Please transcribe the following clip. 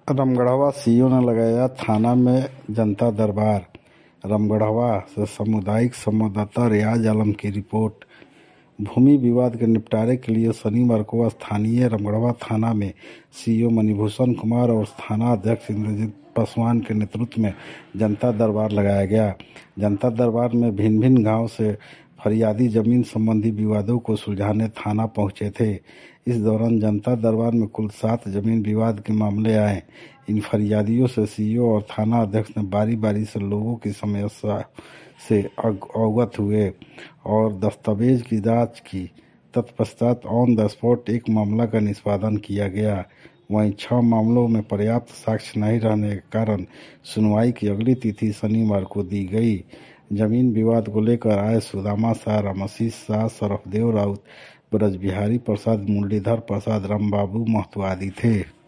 Ramgarhwa CEO ने लगाया थाना में जनता दरबार। रामगढ़वा से सामुदायिक संवाददाता रियाज आलम की रिपोर्ट। भूमि विवाद के निपटारे के लिए शनिवार को स्थानीय रामगढ़वा थाना में सीईओ मणिभूषण कुमार और थाना अध्यक्ष इंद्रजीत पासवान के नेतृत्व में जनता दरबार लगाया गया। जनता दरबार में भिन्न भिन्न गांव से फरियादी जमीन संबंधी विवादों को सुलझाने थाना पहुंचे थे। इस दौरान जनता दरबार में कुल 7 जमीन विवाद के मामले आए। इन फरियादियों से सीईओ और थाना अध्यक्ष ने बारी बारी से लोगों की समस्या से अवगत हुए और दस्तावेज की जांच की। तत्पश्चात ऑन द स्पॉट एक मामला का निष्पादन किया गया। वहीं 6 मामलों में पर्याप्त साक्ष्य नहीं रहने के कारण सुनवाई की अगली तिथि शनिवार को दी गई। जमीन विवाद को लेकर आए सुदामा शाह, रामाशीष शाह, सरफदेव राउत, ब्रजबिहारी प्रसाद, मुरलीधर प्रसाद, रामबाबू महतो आदि थे।